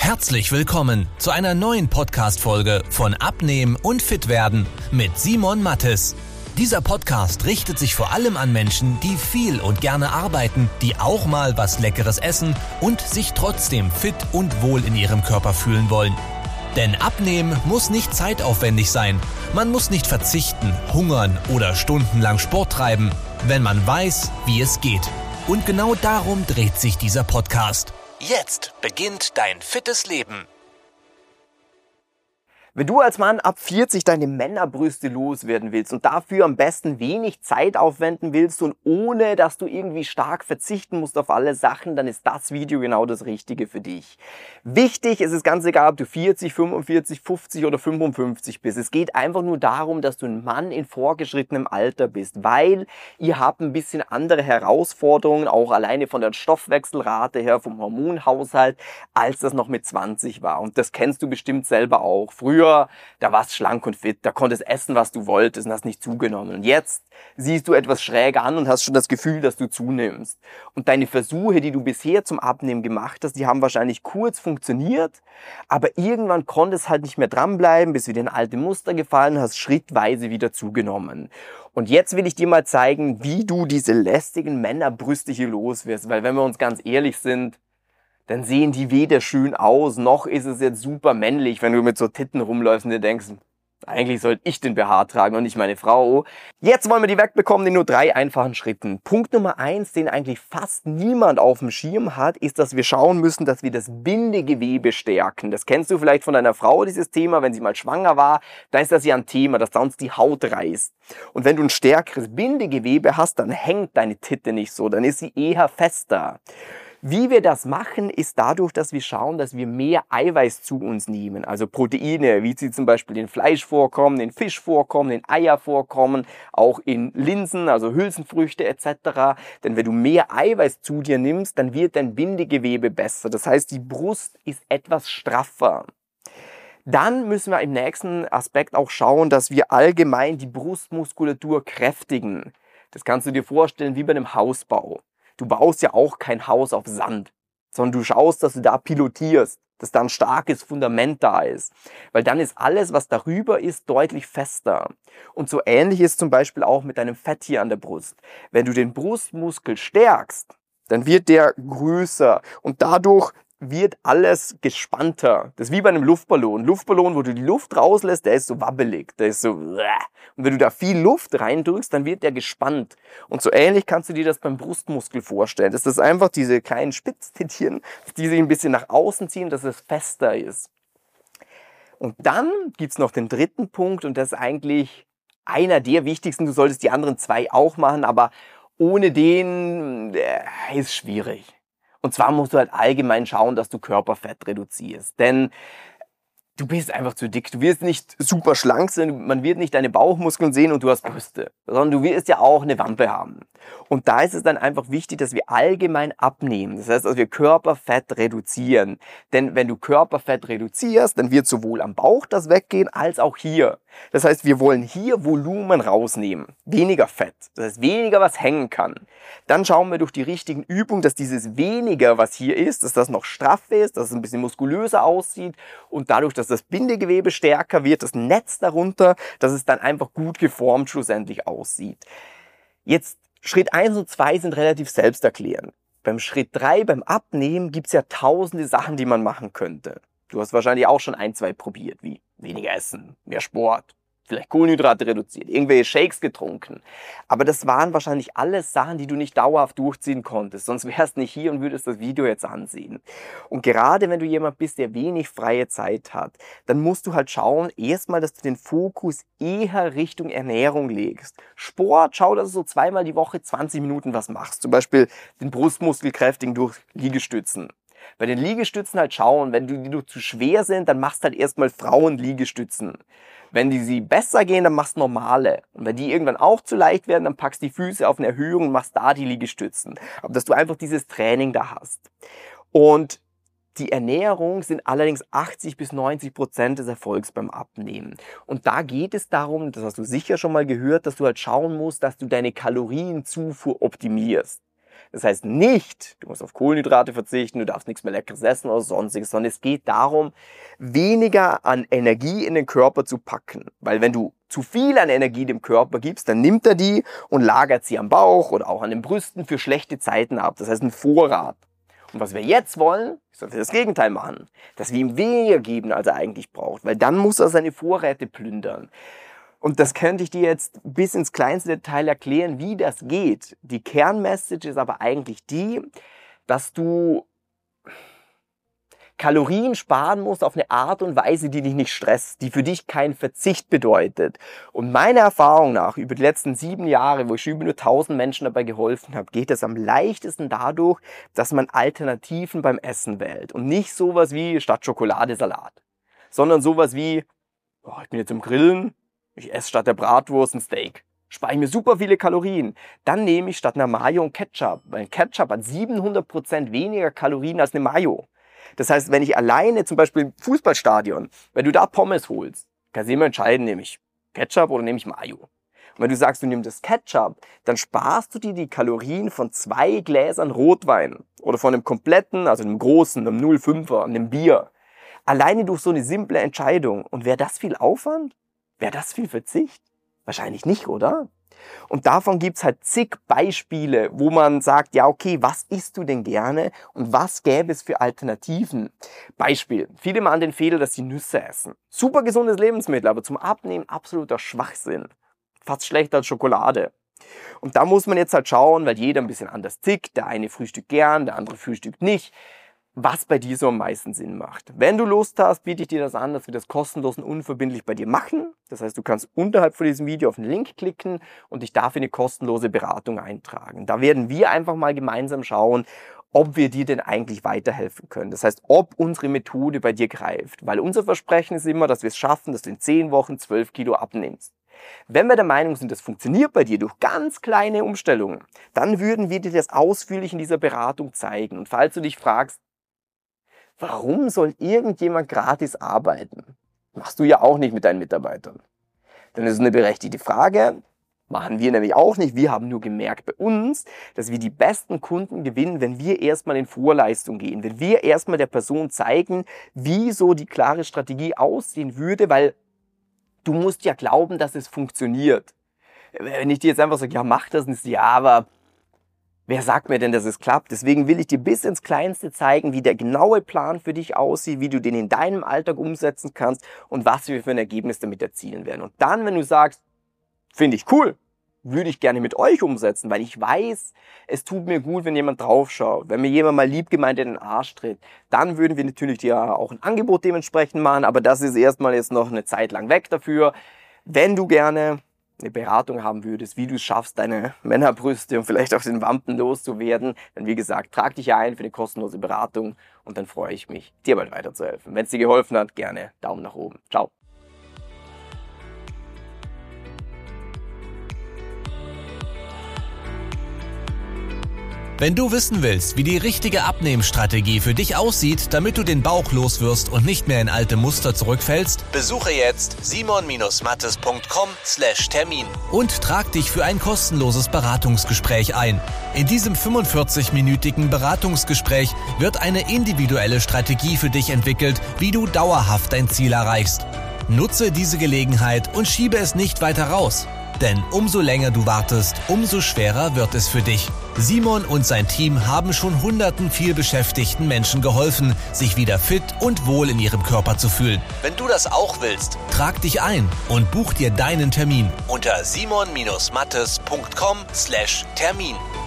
Herzlich willkommen zu einer neuen Podcast-Folge von Abnehmen und Fitwerden mit Simon Mattes. Dieser Podcast richtet sich vor allem an Menschen, die viel und gerne arbeiten, die auch mal was Leckeres essen und sich trotzdem fit und wohl in ihrem Körper fühlen wollen. Denn Abnehmen muss nicht zeitaufwendig sein. Man muss nicht verzichten, hungern oder stundenlang Sport treiben, wenn man weiß, wie es geht. Und genau darum dreht sich dieser Podcast. Jetzt beginnt dein fittes Leben. Wenn du als Mann ab 40 deine Männerbrüste loswerden willst und dafür am besten wenig Zeit aufwenden willst und ohne, dass du irgendwie stark verzichten musst auf alle Sachen, dann ist das Video genau das Richtige für dich. Wichtig ist es ganz egal, ob du 40, 45, 50 oder 55 bist. Es geht einfach nur darum, dass du ein Mann in vorgeschrittenem Alter bist, weil ihr habt ein bisschen andere Herausforderungen, auch alleine von der Stoffwechselrate her, vom Hormonhaushalt, als das noch mit 20 war. Und das kennst du bestimmt selber auch. Früher, da warst schlank und fit, da konntest essen, was du wolltest und hast nicht zugenommen. Und jetzt siehst du etwas schräg an und hast schon das Gefühl, dass du zunimmst. Und deine Versuche, die du bisher zum Abnehmen gemacht hast, die haben wahrscheinlich kurz funktioniert, aber irgendwann konntest halt nicht mehr dranbleiben, bist wieder in alte Muster gefallen, hast schrittweise wieder zugenommen. Und jetzt will ich dir mal zeigen, wie du diese lästigen Männerbrüste hier los wirst, weil wenn wir uns ganz ehrlich sind, dann sehen die weder schön aus, noch ist es jetzt super männlich, wenn du mit so Titten rumläufst und dir denkst, eigentlich sollte ich den BH tragen und nicht meine Frau. Jetzt wollen wir die wegbekommen in nur 3 einfachen Schritten. Punkt Nummer 1, den eigentlich fast niemand auf dem Schirm hat, ist, dass wir schauen müssen, dass wir das Bindegewebe stärken. Das kennst du vielleicht von deiner Frau, dieses Thema, wenn sie mal schwanger war. Da ist das ja ein Thema, dass sonst die Haut reißt. Und wenn du ein stärkeres Bindegewebe hast, dann hängt deine Titte nicht so, dann ist sie eher fester. Wie wir das machen, ist dadurch, dass wir schauen, dass wir mehr Eiweiß zu uns nehmen. Also Proteine, wie sie zum Beispiel in Fleisch vorkommen, in Fisch vorkommen, in Eier vorkommen, auch in Linsen, also Hülsenfrüchte etc. Denn wenn du mehr Eiweiß zu dir nimmst, dann wird dein Bindegewebe besser. Das heißt, die Brust ist etwas straffer. Dann müssen wir im nächsten Aspekt auch schauen, dass wir allgemein die Brustmuskulatur kräftigen. Das kannst du dir vorstellen wie bei einem Hausbau. Du baust ja auch kein Haus auf Sand, sondern du schaust, dass du da pilotierst, dass da ein starkes Fundament da ist. Weil dann ist alles, was darüber ist, deutlich fester. Und so ähnlich ist zum Beispiel auch mit deinem Fett hier an der Brust. Wenn du den Brustmuskel stärkst, dann wird der größer und dadurch wird alles gespannter. Das ist wie bei einem Luftballon. Luftballon, wo du die Luft rauslässt, der ist so wabbelig, der ist so. Und wenn du da viel Luft reindrückst, dann wird der gespannt. Und so ähnlich kannst du dir das beim Brustmuskel vorstellen. Das ist einfach diese kleinen Spitztittchen, die sich ein bisschen nach außen ziehen, dass es fester ist. Und dann gibt's noch den dritten Punkt und das ist eigentlich einer der wichtigsten. Du solltest die anderen 2 auch machen, aber ohne den ist schwierig. Und zwar musst du halt allgemein schauen, dass du Körperfett reduzierst. Denn du bist einfach zu dick. Du wirst nicht super schlank sein, man wird nicht deine Bauchmuskeln sehen und du hast Brüste. Sondern du wirst ja auch eine Wampe haben. Und da ist es dann einfach wichtig, dass wir allgemein abnehmen. Das heißt, dass wir Körperfett reduzieren. Denn wenn du Körperfett reduzierst, dann wird sowohl am Bauch das weggehen, als auch hier. Das heißt, wir wollen hier Volumen rausnehmen. Weniger Fett. Das heißt, weniger, was hängen kann. Dann schauen wir durch die richtigen Übungen, dass dieses weniger, was hier ist, dass das noch straff ist, dass es ein bisschen muskulöser aussieht und dadurch, dass das Bindegewebe stärker wird, das Netz darunter, dass es dann einfach gut geformt schlussendlich aussieht. Jetzt Schritt 1 und 2 sind relativ selbsterklärend. Beim Schritt 3, beim Abnehmen, gibt's ja tausende Sachen, die man machen könnte. Du hast wahrscheinlich auch schon 1, 2 probiert, wie weniger essen, mehr Sport, vielleicht Kohlenhydrate reduziert, irgendwelche Shakes getrunken. Aber das waren wahrscheinlich alles Sachen, die du nicht dauerhaft durchziehen konntest. Sonst wärst nicht hier und würdest das Video jetzt ansehen. Und gerade wenn du jemand bist, der wenig freie Zeit hat, dann musst du halt schauen, erstmal, dass du den Fokus eher Richtung Ernährung legst. Sport, schau, dass du so 2-mal die Woche 20 Minuten was machst. Zum Beispiel den Brustmuskel kräftigen durch Liegestützen. Bei den Liegestützen halt schauen, wenn die zu schwer sind, dann machst du halt erstmal Frauen-Liegestützen. Wenn sie besser gehen, dann machst du normale. Und wenn die irgendwann auch zu leicht werden, dann packst du die Füße auf eine Erhöhung und machst da die Liegestützen. Aber dass du einfach dieses Training da hast. Und die Ernährung sind allerdings 80-90% des Erfolgs beim Abnehmen. Und da geht es darum, das hast du sicher schon mal gehört, dass du halt schauen musst, dass du deine Kalorienzufuhr optimierst. Das heißt nicht, du musst auf Kohlenhydrate verzichten, du darfst nichts mehr Leckeres essen oder sonstiges, sondern es geht darum, weniger an Energie in den Körper zu packen. Weil wenn du zu viel an Energie dem Körper gibst, dann nimmt er die und lagert sie am Bauch oder auch an den Brüsten für schlechte Zeiten ab. Das heißt ein Vorrat. Und was wir jetzt wollen, ist, dass wir das Gegenteil machen. Dass wir ihm weniger geben, als er eigentlich braucht. Weil dann muss er seine Vorräte plündern. Und das könnte ich dir jetzt bis ins kleinste Detail erklären, wie das geht. Die Kernmessage ist aber eigentlich die, dass du Kalorien sparen musst auf eine Art und Weise, die dich nicht stresst, die für dich keinen Verzicht bedeutet. Und meiner Erfahrung nach, über die letzten 7 Jahre, wo ich über nur 1000 Menschen dabei geholfen habe, geht es am leichtesten dadurch, dass man Alternativen beim Essen wählt. Und nicht sowas wie statt Schokolade Salat, sondern sowas wie, ich bin jetzt im Grillen, ich esse statt der Bratwurst ein Steak. Spare ich mir super viele Kalorien. Dann nehme ich statt einer Mayo ein Ketchup, weil Ketchup hat 700% weniger Kalorien als eine Mayo. Das heißt, wenn ich alleine, zum Beispiel im Fußballstadion, wenn du da Pommes holst, kannst du immer entscheiden, nehme ich Ketchup oder nehme ich Mayo. Und wenn du sagst, du nimmst das Ketchup, dann sparst du dir die Kalorien von 2 Gläsern Rotwein oder von einem kompletten, also einem großen, einem 0,5er, einem Bier. Alleine durch so eine simple Entscheidung. Und wäre das viel Aufwand? Wäre das viel Verzicht? Wahrscheinlich nicht, oder? Und davon gibt's halt zig Beispiele, wo man sagt, ja okay, was isst du denn gerne und was gäbe es für Alternativen? Beispiel, viele machen den Fehler, dass sie Nüsse essen. Super gesundes Lebensmittel, aber zum Abnehmen absoluter Schwachsinn. Fast schlechter als Schokolade. Und da muss man jetzt halt schauen, weil jeder ein bisschen anders tickt. Der eine frühstückt gern, der andere frühstückt nicht. Was bei dir so am meisten Sinn macht. Wenn du Lust hast, biete ich dir das an, dass wir das kostenlos und unverbindlich bei dir machen. Das heißt, du kannst unterhalb von diesem Video auf den Link klicken und dich dafür eine kostenlose Beratung eintragen. Da werden wir einfach mal gemeinsam schauen, ob wir dir denn eigentlich weiterhelfen können. Das heißt, ob unsere Methode bei dir greift. Weil unser Versprechen ist immer, dass wir es schaffen, dass du in 10 Wochen 12 Kilo abnimmst. Wenn wir der Meinung sind, das funktioniert bei dir durch ganz kleine Umstellungen, dann würden wir dir das ausführlich in dieser Beratung zeigen. Und falls du dich fragst, warum soll irgendjemand gratis arbeiten? Machst du ja auch nicht mit deinen Mitarbeitern. Dann ist es eine berechtigte Frage. Machen wir nämlich auch nicht. Wir haben nur gemerkt bei uns, dass wir die besten Kunden gewinnen, wenn wir erstmal in Vorleistung gehen. Wenn wir erstmal der Person zeigen, wie so die klare Strategie aussehen würde, weil du musst ja glauben, dass es funktioniert. Wenn ich dir jetzt einfach sage, ja mach das, dann ist ja, aber wer sagt mir denn, dass es klappt? Deswegen will ich dir bis ins Kleinste zeigen, wie der genaue Plan für dich aussieht, wie du den in deinem Alltag umsetzen kannst und was wir für ein Ergebnis damit erzielen werden. Und dann, wenn du sagst, finde ich cool, würde ich gerne mit euch umsetzen, weil ich weiß, es tut mir gut, wenn jemand draufschaut, wenn mir jemand mal lieb gemeint in den Arsch tritt, dann würden wir natürlich dir auch ein Angebot dementsprechend machen, aber das ist erstmal jetzt noch eine Zeit lang weg dafür. Wenn du gerne eine Beratung haben würdest, wie du es schaffst, deine Männerbrüste und vielleicht auch den Wampen loszuwerden, dann wie gesagt, trag dich ein für eine kostenlose Beratung und dann freue ich mich, dir bald weiterzuhelfen. Wenn es dir geholfen hat, gerne Daumen nach oben. Ciao. Wenn du wissen willst, wie die richtige Abnehmstrategie für dich aussieht, damit du den Bauch loswirst und nicht mehr in alte Muster zurückfällst, besuche jetzt simon-mattes.com/Termin und trag dich für ein kostenloses Beratungsgespräch ein. In diesem 45-minütigen Beratungsgespräch wird eine individuelle Strategie für dich entwickelt, wie du dauerhaft dein Ziel erreichst. Nutze diese Gelegenheit und schiebe es nicht weiter raus. Denn umso länger du wartest, umso schwerer wird es für dich. Simon und sein Team haben schon hunderten vielbeschäftigten Menschen geholfen, sich wieder fit und wohl in ihrem Körper zu fühlen. Wenn du das auch willst, trag dich ein und buch dir deinen Termin unter simon-mattes.com/Termin.